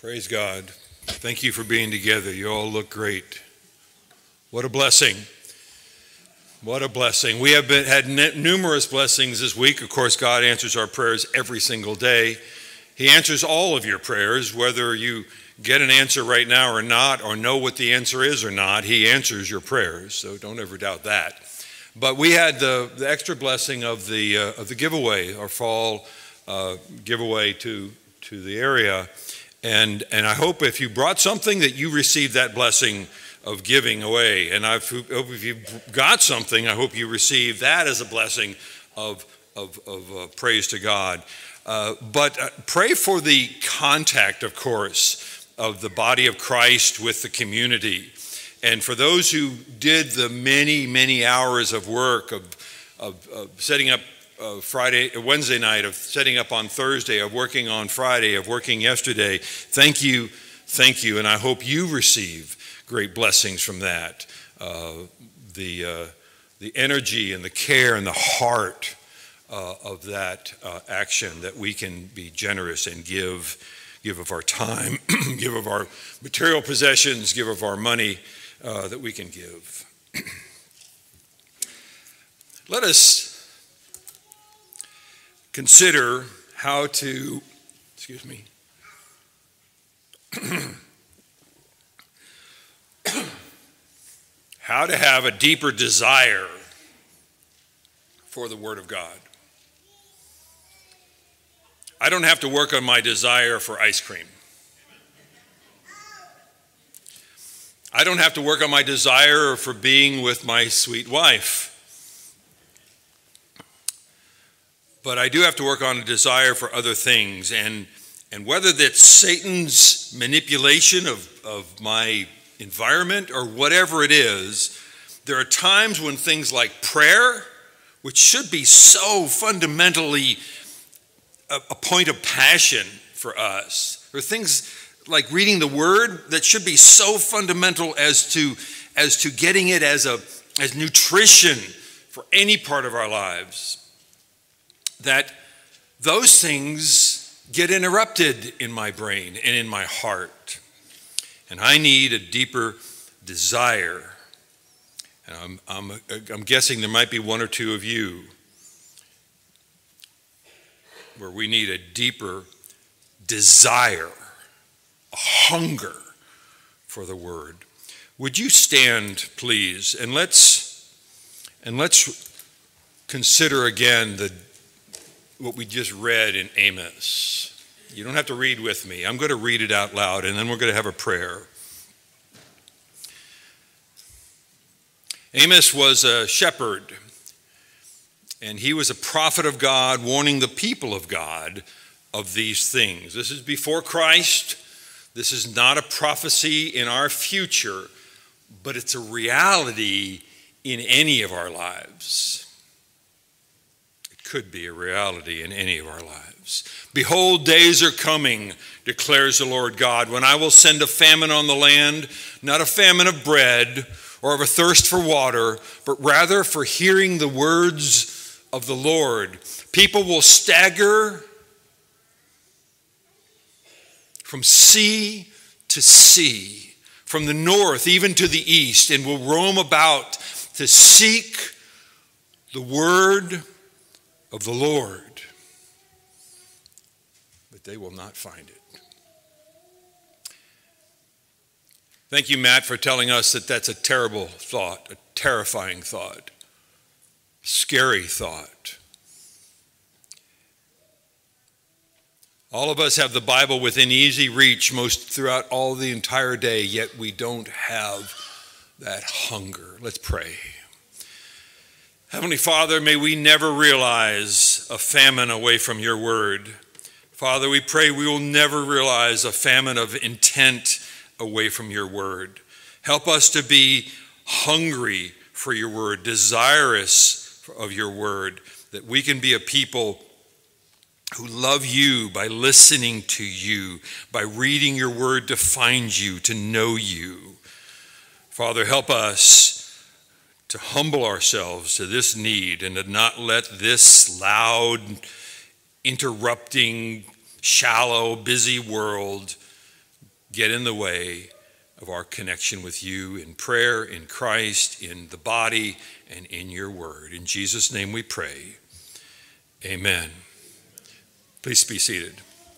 Praise God. Thank you for being together. You all look great. What a blessing. What a blessing. We have had numerous blessings this week. Of course, God answers our prayers every single day. He answers all of your prayers, whether you get an answer right now or not, or know what the answer is or not. He answers your prayers, so don't ever doubt that. But we had the extra blessing of the giveaway, our fall giveaway to the area. And I hope if you brought something that you received that blessing of giving away. And I hope if you got something, I hope you received that as a blessing of praise to God. But pray for the contact, of course, of the body of Christ with the community. And for those who did the many hours of work of setting up Wednesday night, of setting up on Thursday, of working on Friday, of working yesterday, thank you, and I hope you receive great blessings from that. The energy and the care and the heart of that action, that we can be generous and give of our time, give of our material possessions, give of our money, that we can give. Let us consider how to, how to have a deeper desire for the Word of God. I don't have to work on my desire for ice cream. I don't have to work on my desire for being with my sweet wife. But I do have to work on a desire for other things. And whether that's Satan's manipulation of my environment or whatever it is, there are times when things like prayer, which should be so fundamentally a point of passion for us, or things like reading the Word that should be so fundamental as to getting it as nutrition for any part of our lives, that those things get interrupted in my brain and in my heart. And I need a deeper desire. And I'm guessing there might be one or two of you where we need a deeper desire, a hunger for the Word. Would you stand, please, and let's consider again what we just read in Amos. You don't have to read with me. I'm going to read it out loud, and then we're going to have a prayer. Amos was a shepherd, and he was a prophet of God, warning the people of God of these things. This is before Christ. This is not a prophecy in our future, but it's a reality in any of our lives. Could be a reality in any of our lives. Behold, days are coming, declares the Lord God, when I will send a famine on the land, not a famine of bread or of a thirst for water, but rather for hearing the words of the Lord. People will stagger from sea to sea, from the north even to the east, and will roam about to seek the word of the Lord, but they will not find it. Thank you, Matt, for telling us that that's a terrible thought, a terrifying thought, scary thought. All of us have the Bible within easy reach most throughout all the entire day, yet we don't have that hunger. Let's pray. Heavenly Father, may we never realize a famine away from your word. Father, we pray we will never realize a famine of intent away from your word. Help us to be hungry for your word, desirous of your word, that we can be a people who love you by listening to you, by reading your word to find you, to know you. Father, help us to humble ourselves to this need and to not let this loud, interrupting, shallow, busy world get in the way of our connection with you in prayer, in Christ, in the body, and in your word. In Jesus' name we pray. Amen. Please be seated.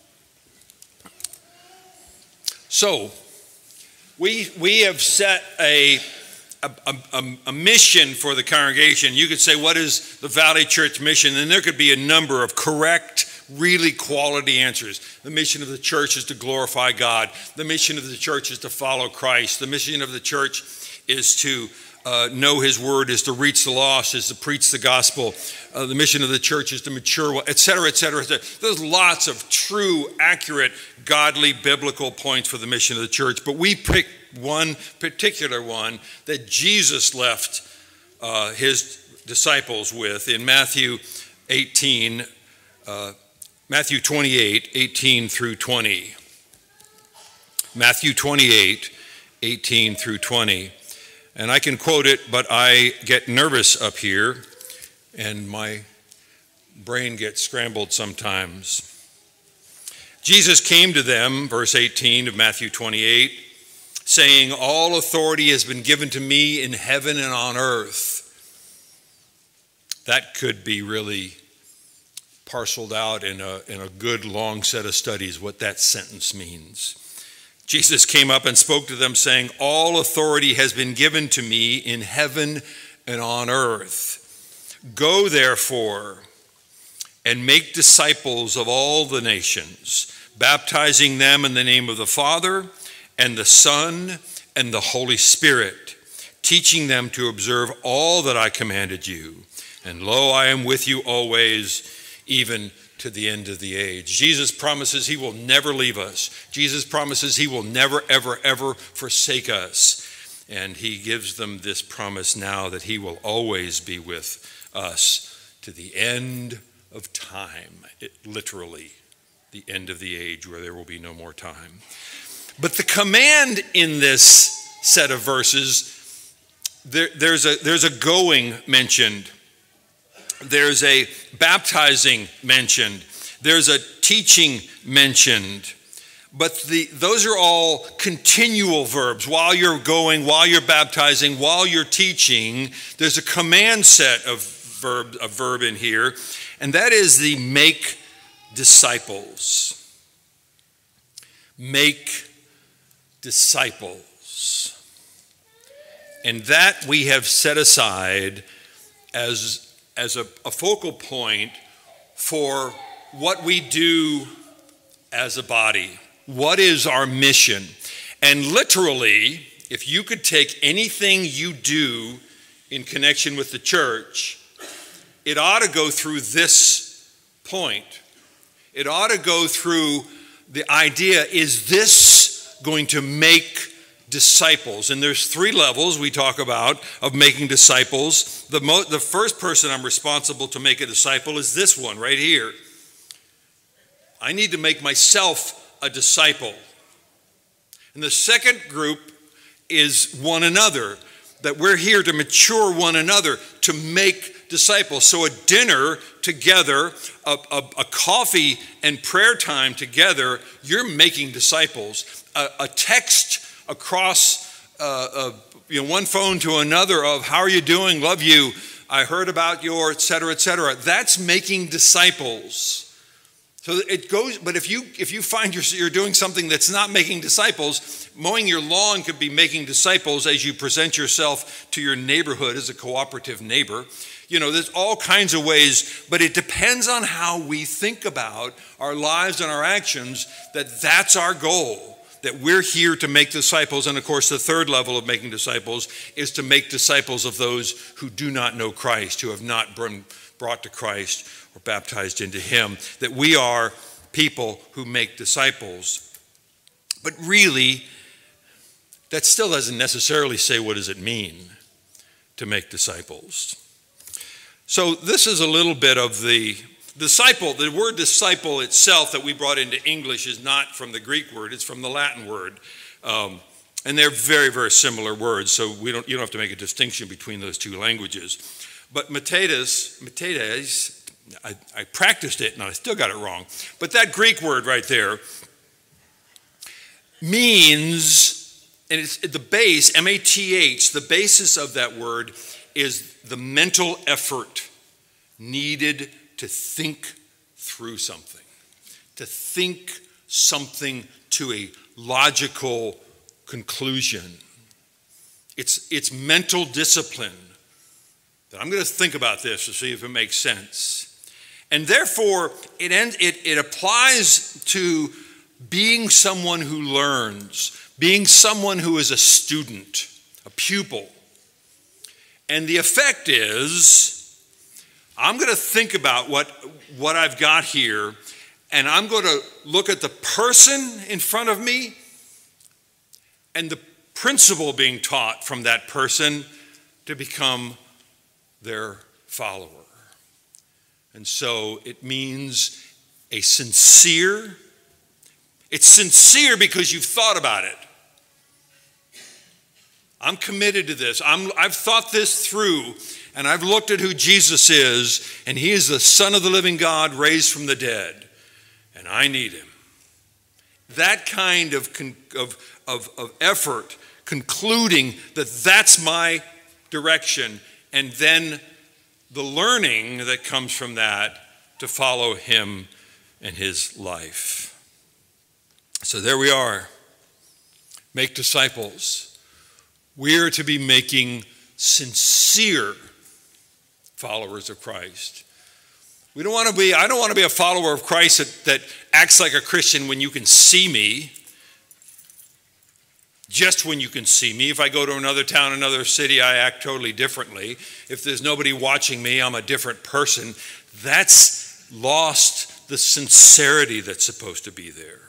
So, we have set a mission for the congregation. You could say, what is the Valley Church mission? And there could be a number of correct, really quality answers. The mission of the church is to glorify God. The mission of the church is to follow Christ. The mission of the church is to know his word, is to reach the lost, is to preach the gospel. The mission of the church is to mature, et cetera, et cetera, et cetera. There's lots of true, accurate, godly, biblical points for the mission of the church. But we picked one particular one that Jesus left his disciples with in Matthew 28, 18 through 20. Matthew 28, 18 through 20. And I can quote it, but I get nervous up here, and my brain gets scrambled sometimes. Jesus came to them, verse 18 of Matthew 28, saying, all authority has been given to me in heaven and on earth. That could be really parceled out in a good long set of studies, what that sentence means. Jesus came up and spoke to them saying, all authority has been given to me in heaven and on earth. Go therefore and make disciples of all the nations, baptizing them in the name of the Father and the Son and the Holy Spirit, teaching them to observe all that I commanded you. And lo, I am with you always, even to the end of the age. Jesus promises he will never leave us. Jesus promises he will never, ever, ever forsake us. And he gives them this promise now that he will always be with us to the end of time. Literally, the end of the age where there will be no more time. But the command in this set of verses, there's a going mentioned. There's a baptizing mentioned. There's a teaching mentioned. But those are all continual verbs. While you're going, while you're baptizing, while you're teaching, there's a command set of verb in here, and that is the make disciples. Make disciples. And that we have set aside as a focal point for what we do as a body. What is our mission? And literally, if you could take anything you do in connection with the church, it ought to go through this point. It ought to go through the idea, is this going to make disciples? And there's three levels we talk about of making disciples. The first person I'm responsible to make a disciple is this one right here. I need to make myself a disciple. And the second group is one another, that we're here to mature one another, to make disciples. So a dinner together, a coffee and prayer time together, you're making disciples. A text across one phone to another of how are you doing, love you, I heard about your, et cetera, that's making disciples. So it goes, but if you find you're doing something that's not making disciples, mowing your lawn could be making disciples as you present yourself to your neighborhood as a cooperative neighbor. There's all kinds of ways, but it depends on how we think about our lives and our actions, that's our goal. That we're here to make disciples. And of course, the third level of making disciples is to make disciples of those who do not know Christ, who have not been brought to Christ or baptized into him. That we are people who make disciples. But really, that still doesn't necessarily say what does it mean to make disciples. So this is a little bit of the disciple. The word disciple itself that we brought into English is not from the Greek word, it's from the Latin word. And they're very, very similar words, so you don't have to make a distinction between those two languages. But matetes, I practiced it and I still got it wrong. But that Greek word right there means, and it's the base, M-A-T-H, the basis of that word is the mental effort needed to think through something, to think something to a logical conclusion. It's mental discipline that I'm going to think about this to see if it makes sense. And therefore, it applies to being someone who learns, being someone who is a student, a pupil. And the effect is, I'm going to think about what I've got here, and I'm going to look at the person in front of me and the principle being taught from that person to become their follower. And so it means it's sincere because you've thought about it. I'm committed to this. I've thought this through, and I've looked at who Jesus is, and he is the Son of the living God raised from the dead, and I need him. That kind of effort, concluding that that's my direction, and then the learning that comes from that to follow him and his life. So there we are. Make disciples. We're to be making sincere followers of Christ. I don't want to be a follower of Christ that acts like a Christian when you can see me. Just when you can see me. If I go to another town, another city, I act totally differently. If there's nobody watching me, I'm a different person. That's lost the sincerity that's supposed to be there.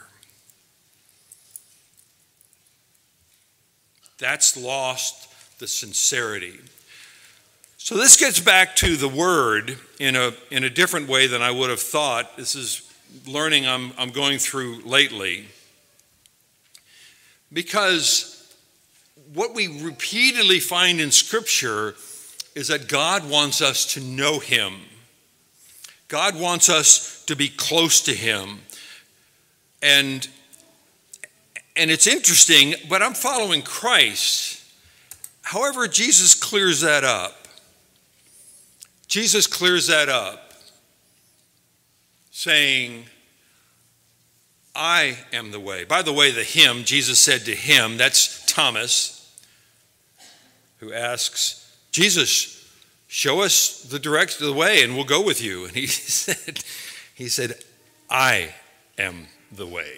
That's lost the sincerity. So this gets back to the word in a different way than I would have thought. This is learning I'm going through lately. Because what we repeatedly find in Scripture is that God wants us to know him. God wants us to be close to him. And it's interesting, but I'm following Christ. However, Jesus clears that up. Jesus clears that up, saying, I am the way. By the way, the him, Jesus said to him, that's Thomas, who asks, Jesus, show us the direction of the way and we'll go with you. And he said, I am the way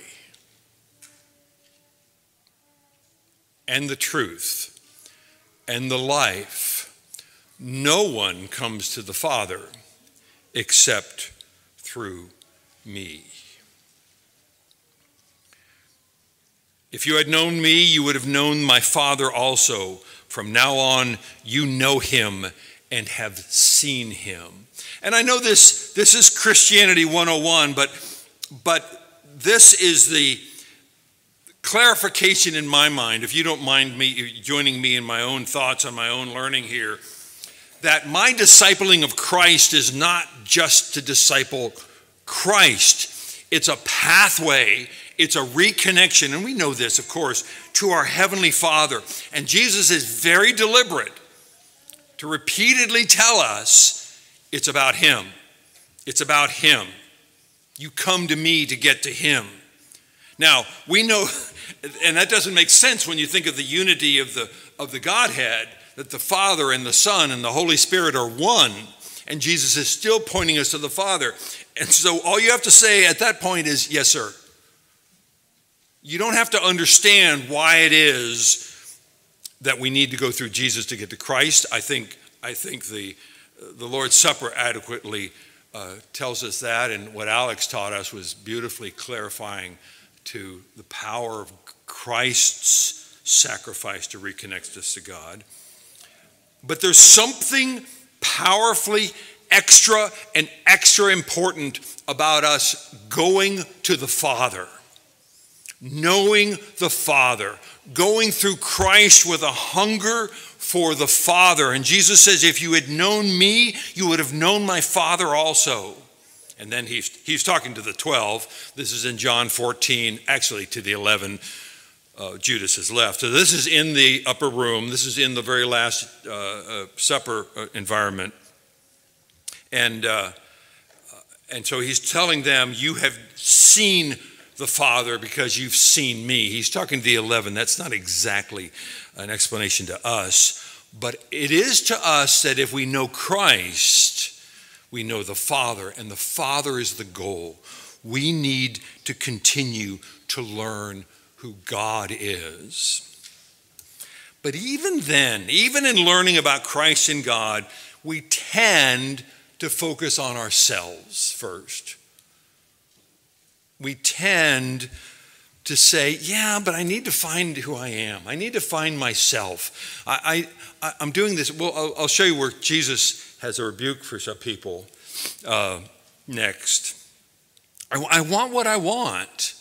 and the truth and the life. No one comes to the Father except through me. If you had known me, you would have known my Father also. From now on, you know him and have seen him. And I know this is Christianity 101, but this is the clarification in my mind, if you don't mind me joining me in my own thoughts on my own learning here, that my discipling of Christ is not just to disciple Christ. It's a pathway. It's a reconnection, and we know this, of course, to our Heavenly Father. And Jesus is very deliberate to repeatedly tell us it's about him. It's about him. You come to me to get to him. Now, we know, and that doesn't make sense when you think of the unity of the Godhead, that the Father and the Son and the Holy Spirit are one, and Jesus is still pointing us to the Father. And so all you have to say at that point is, yes, sir. You don't have to understand why it is that we need to go through Jesus to get to Christ. I think the Lord's Supper adequately tells us that, and what Alex taught us was beautifully clarifying to the power of Christ's sacrifice to reconnect us to God. But there's something powerfully extra important about us going to the Father. Knowing the Father, going through Christ with a hunger for the Father. And Jesus says, if you had known me, you would have known my Father also. And then he's talking to the 12. This is in John 14, actually to the 11. Judas has left. So this is in the upper room. This is in the very last supper environment. And so he's telling them, you have seen the Father because you've seen me. He's talking to the 11. That's not exactly an explanation to us, but it is to us that if we know Christ, we know the Father, and the Father is the goal. We need to continue to learn who God is. But even then, even in learning about Christ and God, we tend to focus on ourselves first. We tend to say, yeah, but I need to find who I am. I need to find myself. I'm doing this. Well, I'll show you where Jesus has a rebuke for some people next. I want what I want.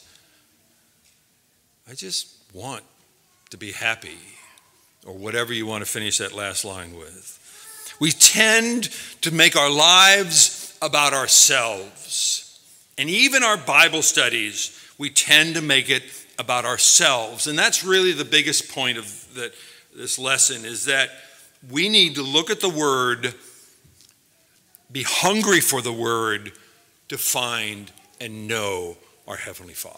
I just want to be happy, or whatever you want to finish that last line with. We tend to make our lives about ourselves. And even our Bible studies, we tend to make it about ourselves. And that's really the biggest point of this lesson, is that we need to look at the Word, be hungry for the Word, to find and know our Heavenly Father.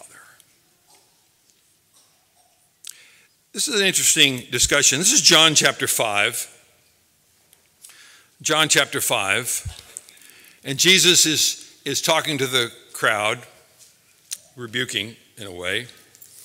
This is an interesting discussion. This is John chapter 5. John chapter 5. And Jesus is talking to the crowd, rebuking in a way. And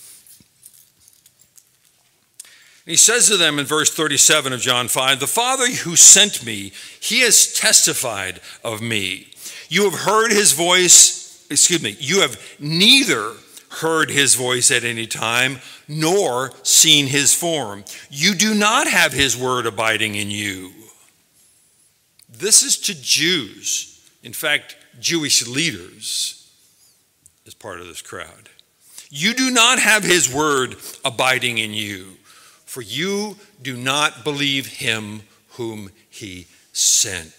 he says to them in verse 37 of John 5, "The Father who sent me, he has testified of me. You have heard his voice, you have neither heard his voice at any time, nor seen his form. You do not have his word abiding in you." This is to Jews, in fact, Jewish leaders as part of this crowd. You do not have his word abiding in you, for you do not believe him whom he sent.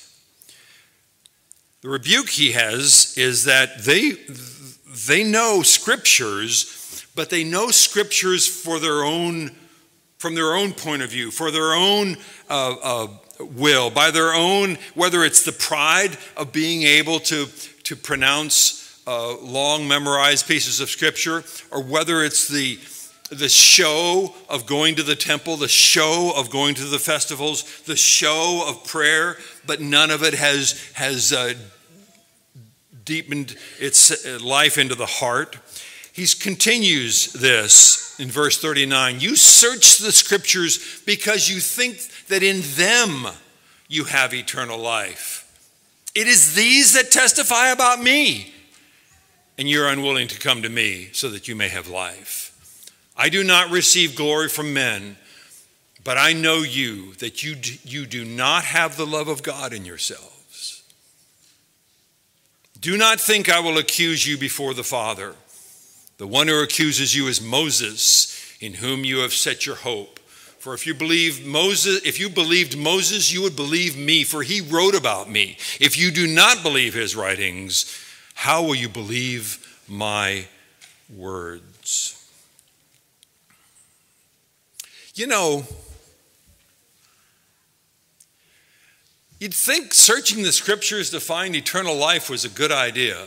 The rebuke he has is that they know scriptures, but they know scriptures from their own point of view, for their own will, by their own, whether it's the pride of being able to pronounce long memorized pieces of scripture, or whether it's the show of going to the temple, the show of going to the festivals, the show of prayer, but none of it has deepened its life into the heart. He continues this in verse 39. You search the scriptures because you think that in them you have eternal life. It is these that testify about me, and you're unwilling to come to me so that you may have life. I do not receive glory from men, but I know you, that you do not have the love of God in yourselves. Do not think I will accuse you before the Father. The one who accuses you is Moses, in whom you have set your hope. For if you believed Moses, you would believe me, for he wrote about me. If you do not believe his writings, how will you believe my words? You know, you'd think searching the scriptures to find eternal life was a good idea.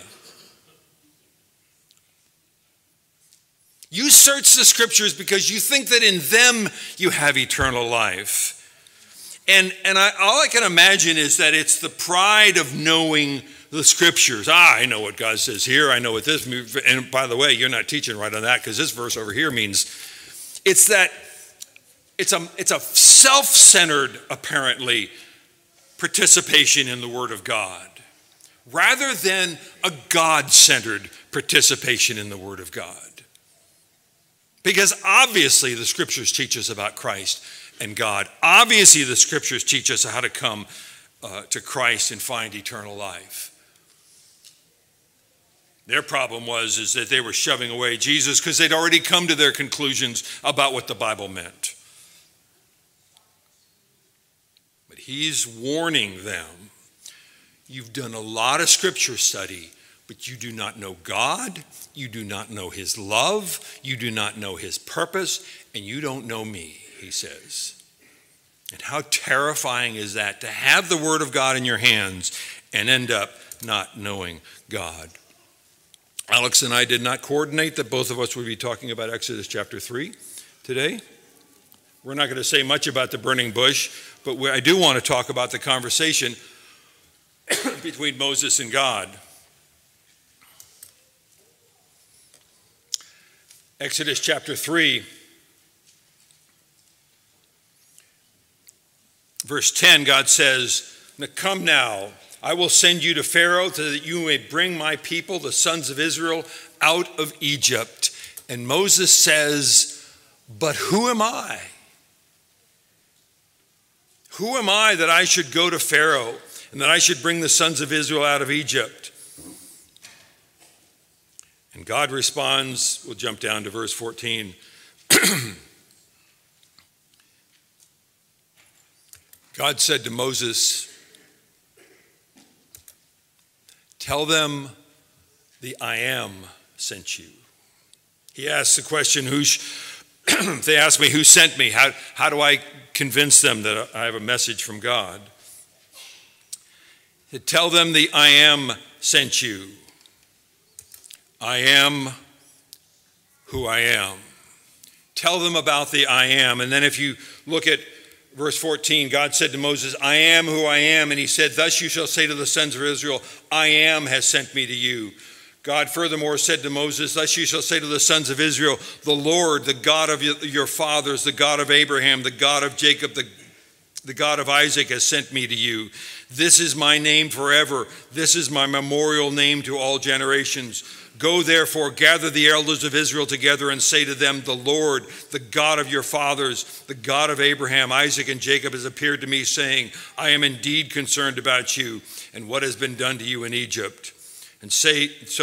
You search the scriptures because you think that in them you have eternal life. And all I can imagine is that it's the pride of knowing the scriptures. I know what God says here. I know what this, and by the way, you're not teaching right on that, because this verse over here means it's that it's a self-centered, apparently, participation in the Word of God, rather than a God-centered participation in the Word of God. Because obviously the scriptures teach us about Christ and God. Obviously the scriptures teach us how to come to Christ and find eternal life. Their problem is that they were shoving away Jesus because they'd already come to their conclusions about what the Bible meant. But he's warning them, you've done a lot of scripture study, but you do not know God, you do not know his love, you do not know his purpose, and you don't know me, he says. And how terrifying is that, to have the word of God in your hands and end up not knowing God? Alex and I did not coordinate that both of us would be talking about Exodus chapter 3 today. We're not going to say much about the burning bush, but I do want to talk about the conversation between Moses and God. Exodus chapter 3, verse 10, God says, "Now come now, I will send you to Pharaoh so that you may bring my people, the sons of Israel, out of Egypt." And Moses says, "But who am I? Who am I that I should go to Pharaoh and that I should bring the sons of Israel out of Egypt?" And God responds, we'll jump down to verse 14. God said to Moses, "Tell them the I am sent you." He asks the question, if they ask me who sent me, how do I convince them that I have a message from God? Tell them the I am sent you. I am who I am. Tell them about the I am. And then if you look at verse 14, God said to Moses, "I am who I am." And he said, "Thus you shall say to the sons of Israel, I am has sent me to you." God furthermore said to Moses, "Thus you shall say to the sons of Israel, the Lord, the God of your fathers, the God of Abraham, the God of Jacob, the God of Isaac has sent me to you. This is my name forever. This is my memorial name to all generations. Go therefore, gather the elders of Israel together and say to them, the Lord, the God of your fathers, the God of Abraham, Isaac, and Jacob has appeared to me, saying, I am indeed concerned about you and what has been done to you in Egypt." And so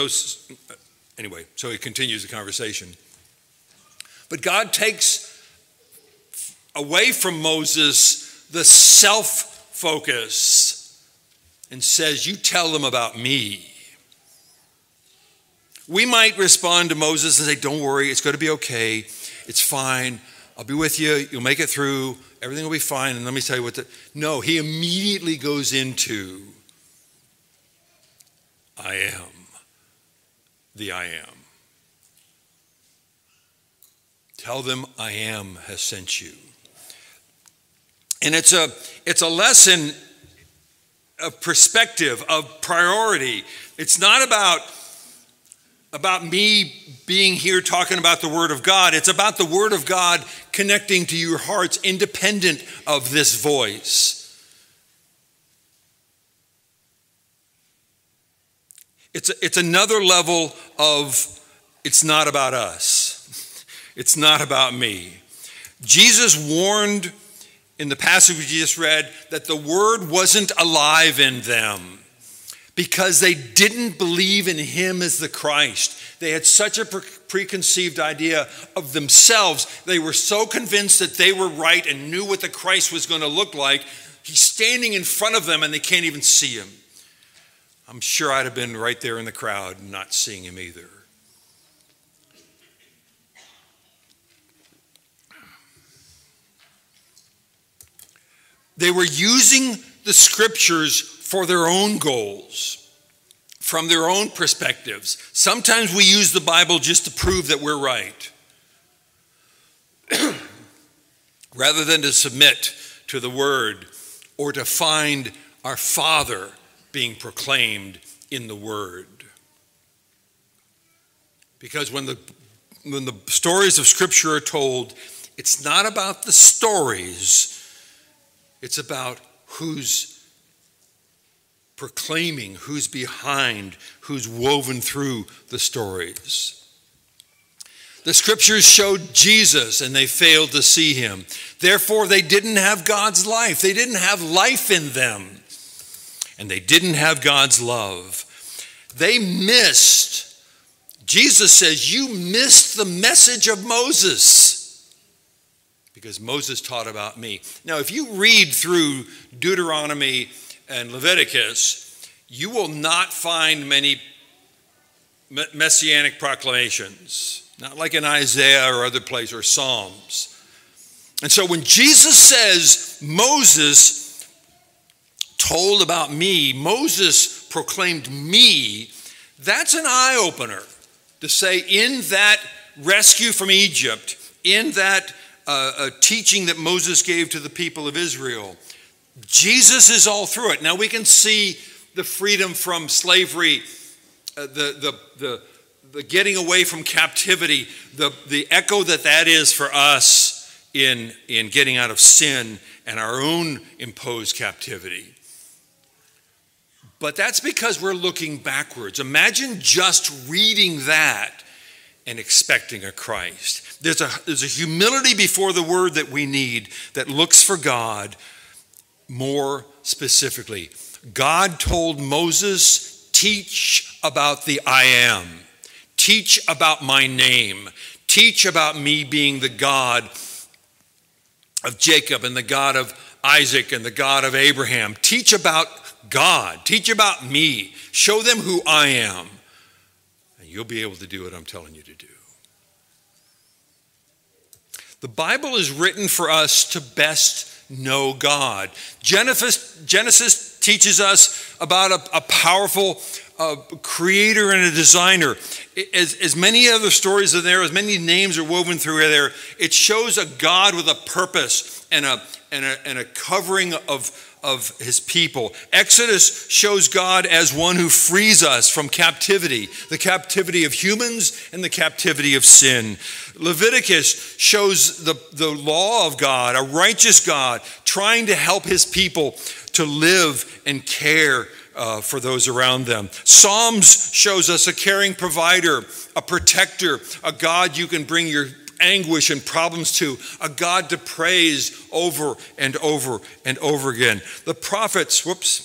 he continues the conversation. But God takes away from Moses the self-focus and says, "You tell them about me." We might respond to Moses and say, "Don't worry, it's going to be okay. It's fine. I'll be with you. You'll make it through. Everything will be fine." And let me tell you no, he immediately goes into, I am the I am. Tell them I am has sent you. And it's a lesson of perspective, of priority. It's not about me being here talking about the Word of God. It's about the Word of God connecting to your hearts independent of this voice. It's another level of, it's not about us. It's not about me. Jesus warned in the passage we just read that the Word wasn't alive in them because they didn't believe in him as the Christ. They had such a preconceived idea of themselves. They were so convinced that they were right and knew what the Christ was going to look like. He's standing in front of them and they can't even see him. I'm sure I'd have been right there in the crowd not seeing him either. They were using the scriptures for their own goals, from their own perspectives. Sometimes we use the Bible just to prove that we're right, rather than to submit to the Word or to find our Father being proclaimed in the Word. Because when the stories of Scripture are told, it's not about the stories, it's about who's proclaiming, who's behind, who's woven through the stories. The Scriptures showed Jesus and they failed to see him. Therefore, they didn't have God's life. They didn't have life in them. And they didn't have God's love. They missed. Jesus says, you missed the message of Moses because Moses taught about me. Now, if you read through Deuteronomy and Leviticus, you will not find many messianic proclamations, not like in Isaiah or other places or Psalms. And so when Jesus says, Moses told about me, Moses proclaimed me, that's an eye-opener to say in that rescue from Egypt, in that teaching that Moses gave to the people of Israel, Jesus is all through it. Now we can see the freedom from slavery, the getting away from captivity, the echo that is for us in getting out of sin and our own imposed captivity. But that's because we're looking backwards. Imagine just reading that and expecting a Christ. There's a humility before the word that we need that looks for God more specifically. God told Moses, teach about the I am. Teach about my name. Teach about me being the God of Jacob and the God of Isaac and the God of Abraham. Teach about God. Teach about me. Show them who I am. And you'll be able to do what I'm telling you to do. The Bible is written for us to best know God. Genesis teaches us about a powerful creator and a designer. As many other stories are there, as many names are woven through there, it shows a God with a purpose and a covering of his people. Exodus shows God as one who frees us from captivity, the captivity of humans and the captivity of sin. Leviticus shows the law of God, a righteous God trying to help his people to live and care for those around them. Psalms shows us a caring provider, a protector, a God you can bring your anguish and problems to, a God to praise over and over and over again. The prophets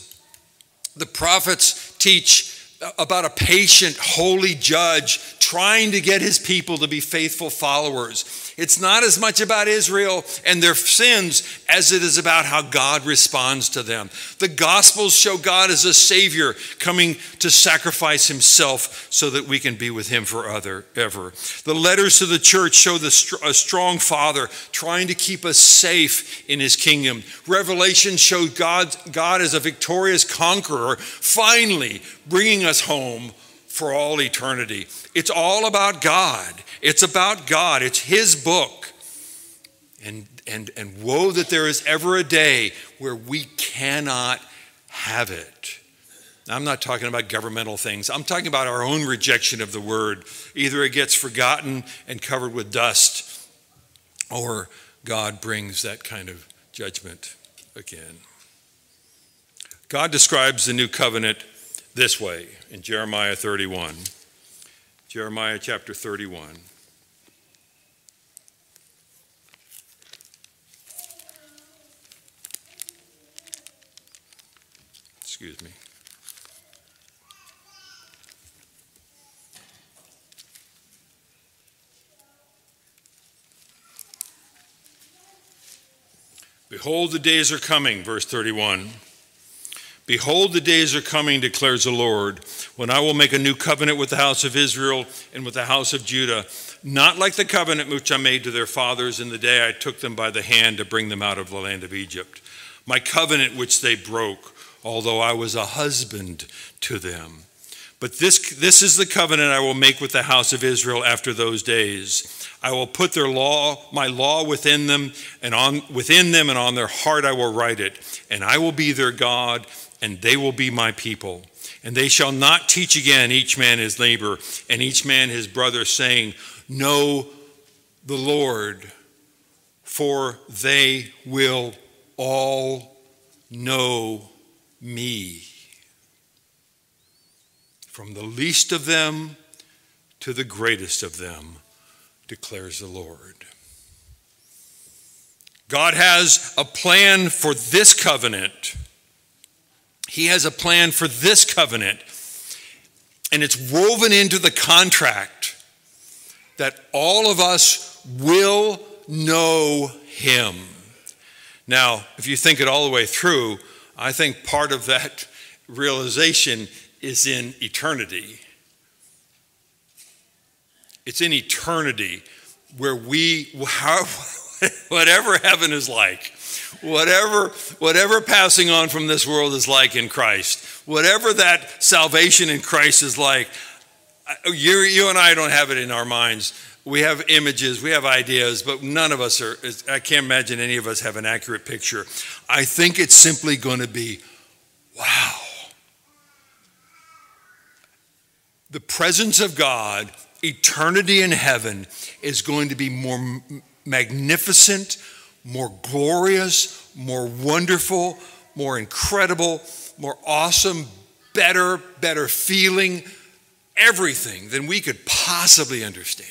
teach about a patient, holy judge trying to get his people to be faithful followers. It's not as much about Israel and their sins as it is about how God responds to them. The Gospels show God as a Savior coming to sacrifice himself so that we can be with him forever. The letters to the church show a strong Father trying to keep us safe in his kingdom. Revelation shows God as a victorious conqueror, finally bringing us home for all eternity. It's all about God. It's about God. It's his book. And woe that there is ever a day where we cannot have it. I'm not talking about governmental things. I'm talking about our own rejection of the word. Either it gets forgotten and covered with dust, or God brings that kind of judgment again. God describes the new covenant this way in Jeremiah 31. Jeremiah chapter 31. Excuse me. Behold, the days are coming, verse 31. Behold, the days are coming, declares the Lord, when I will make a new covenant with the house of Israel and with the house of Judah, not like the covenant which I made to their fathers in the day I took them by the hand to bring them out of the land of Egypt. My covenant which they broke, although I was a husband to them. But this is the covenant I will make with the house of Israel after those days. I will put my law within them, and on their heart I will write it, and I will be their God, and they will be my people. And they shall not teach again each man his neighbor, and each man his brother, saying, know the Lord, for they will all know me. From the least of them to the greatest of them, declares the Lord. God has a plan for this covenant. He has a plan for this covenant, and it's woven into the contract that all of us will know him. Now, if you think it all the way through, I think part of that realization is in eternity. It's in eternity where whatever heaven is like, whatever passing on from this world is like in Christ, whatever that salvation in Christ is like, you and I don't have it in our minds. We have images, we have ideas, but none of us I can't imagine any of us have an accurate picture. I think it's simply going to be, wow. The presence of God, eternity in heaven, is going to be more magnificent, more glorious, more wonderful, more incredible, more awesome, better feeling, everything than we could possibly understand.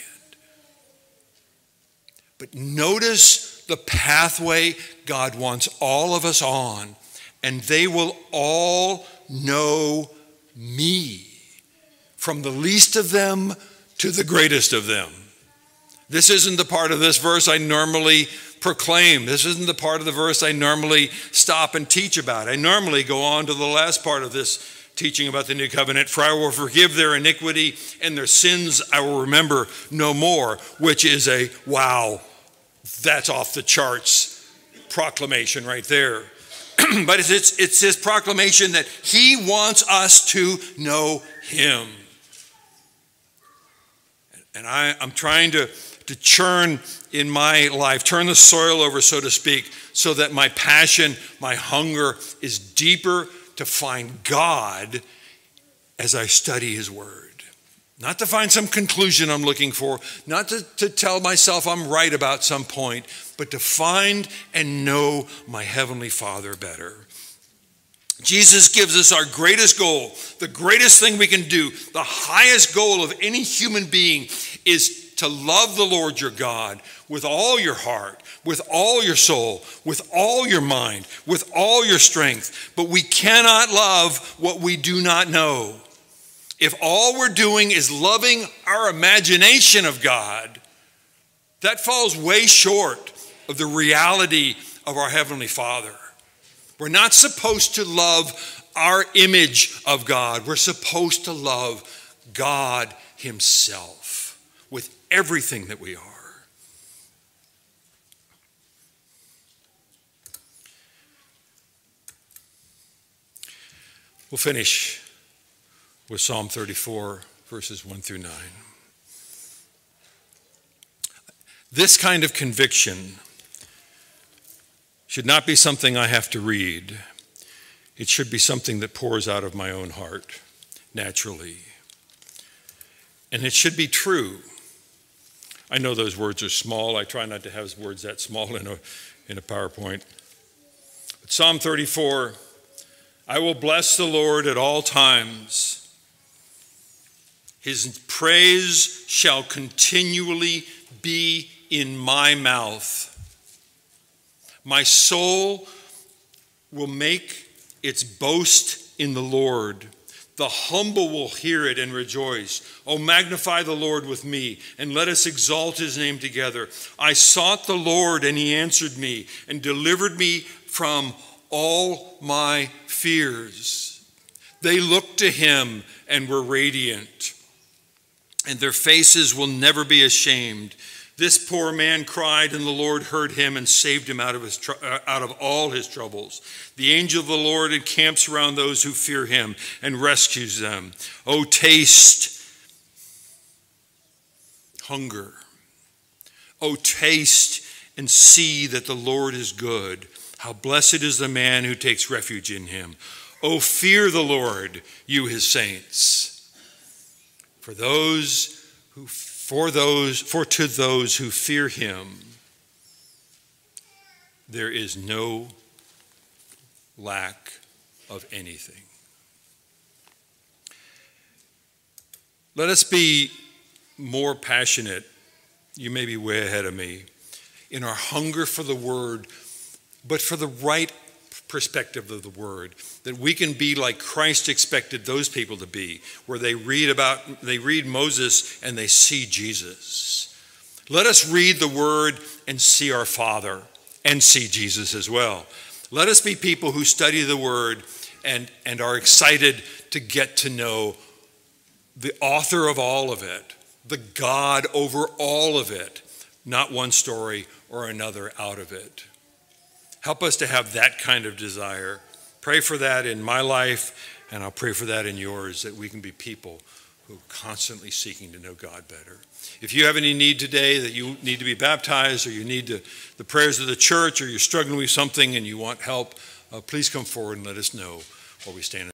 But notice the pathway God wants all of us on, and they will all know me, from the least of them to the greatest of them. This isn't the part of this verse I normally proclaim. This isn't the part of the verse I normally stop and teach about. I normally go on to the last part of this teaching about the new covenant. For I will forgive their iniquity, and their sins I will remember no more, which is a wow, that's off the charts proclamation right there. But it's his proclamation that he wants us to know him. And I'm trying to churn in my life, turn the soil over, so to speak, so that my passion, my hunger is deeper to find God as I study his word. Not to find some conclusion I'm looking for, not to tell myself I'm right about some point, but to find and know my Heavenly Father better. Jesus gives us our greatest goal, the greatest thing we can do, the highest goal of any human being is to love the Lord your God with all your heart, with all your soul, with all your mind, with all your strength. But we cannot love what we do not know. If all we're doing is loving our imagination of God, that falls way short of the reality of our Heavenly Father. We're not supposed to love our image of God. We're supposed to love God himself with everything that we are. We'll finish with Psalm 34, verses 1 through 9. This kind of conviction should not be something I have to read. It should be something that pours out of my own heart naturally. And it should be true. I know those words are small. I try not to have words that small in a PowerPoint. But Psalm 34, I will bless the Lord at all times. His praise shall continually be in my mouth. My soul will make its boast in the Lord. The humble will hear it and rejoice. Oh, magnify the Lord with me, and let us exalt his name together. I sought the Lord, and he answered me, and delivered me from all my fears. They looked to him and were radiant, and their faces will never be ashamed. This poor man cried, and the Lord heard him and saved him out of all his troubles. The angel of the Lord encamps around those who fear him and rescues them. Oh, taste, hunger. Oh, taste and see that the Lord is good. How blessed is the man who takes refuge in him. Oh, fear the Lord, you his saints. For to those who fear him, there is no lack of anything. Let us be more passionate, you may be way ahead of me, in our hunger for the word, but for the right perspective of the word, that we can be like Christ expected those people to be, where they read Moses and they see Jesus. Let us read the word and see our Father and see Jesus as well. Let us be people who study the word and are excited to get to know the author of all of it, the God over all of it, not one story or another out of it. Help us to have that kind of desire. Pray for that in my life, and I'll pray for that in yours, that we can be people who are constantly seeking to know God better. If you have any need today that you need to be baptized, or you need the prayers of the church, or you're struggling with something and you want help, please come forward and let us know while we stand.